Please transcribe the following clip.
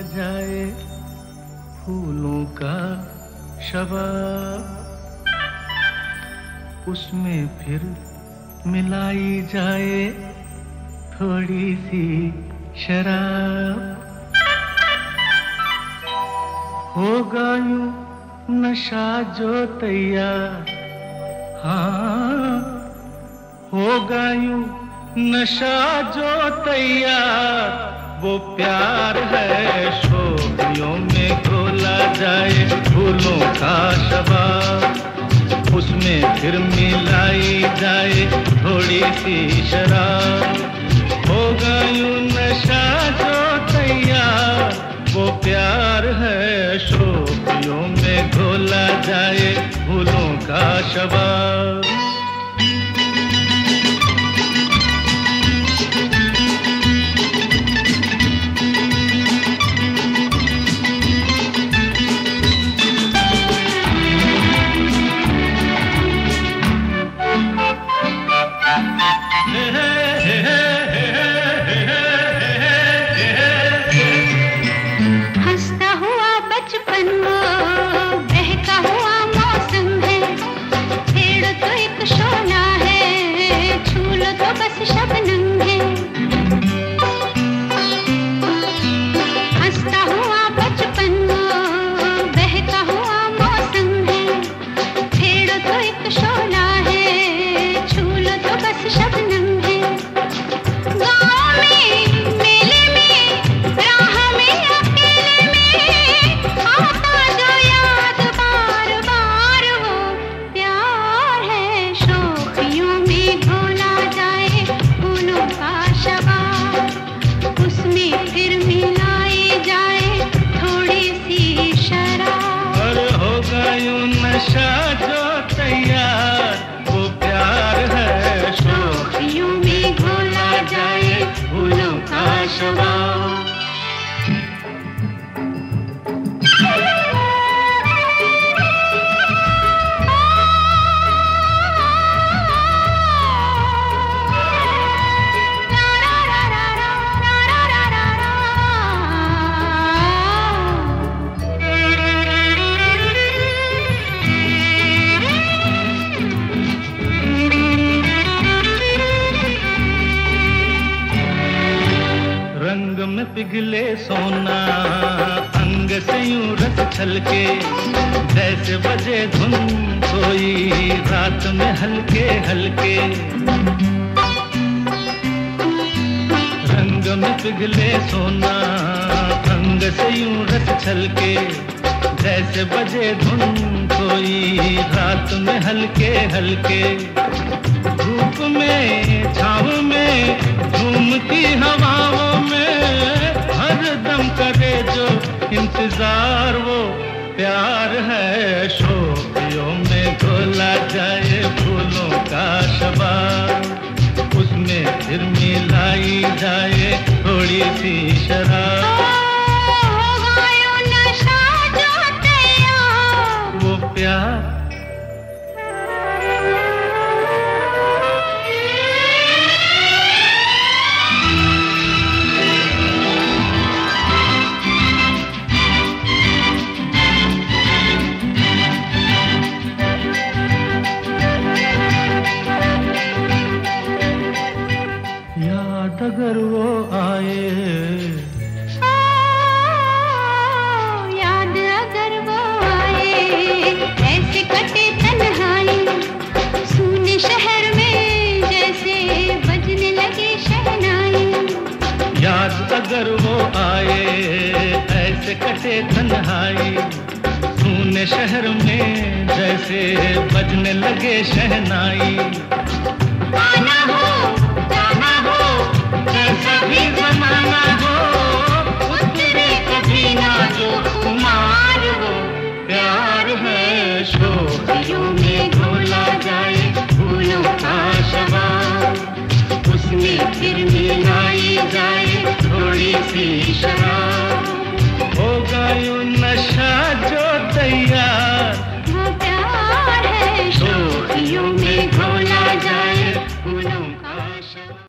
जाए फूलों का शबाब, उसमें फिर मिलाई जाए थोड़ी सी शराब। होगा यूं नशा जो तैयार, हाँ होगा यूं नशा जो तैयार, वो प्यार है शोखियों में घोला जाए फूलों का शबाब, उसमें फिर मिलाई जाए थोड़ी सी शराब। होगा यूं नशा जो तैयार, वो प्यार है शोखियों में घोला जाए फूलों का शबाब। नशा जो तैयार, वो प्यार है शोखियों में घोला जाए फूलों का शबाब। पिघले सोना अंग से यूं रस छलके, जैसे बजे धुन कोई रात में हल्के हल्के। रंग में पिघले सोना अंग से यूं रस छलके, जैसे बजे धुन कोई रात में हल्के हल्के। धूप में छाँव में झूमती हवाओं में हर दम करे जो इंतजार, वो प्यार है शोखियों में घोला जाए फूलों का शबाब, उसमें फिर मिलाई जाए थोड़ी सी शराब। होगा यूं नशा जो तैयार, वो प्यार अगर वो आए, याद अगर वो आए, ऐसे कटे तन्हाई सूने शहर में जैसे बजने लगे शहनाई। याद अगर वो आए, ऐसे कटे तन्हाई सूने शहर में जैसे बजने लगे शहनाई। आना हो जाना हो जैसा भी जमाना हो, उतरे कभी ना जो कुमार, वो प्यार है शोखियों में घोला जाए फूलों का शबाब, उसमें फिर मिलाई जाए थोड़ी सी शराब।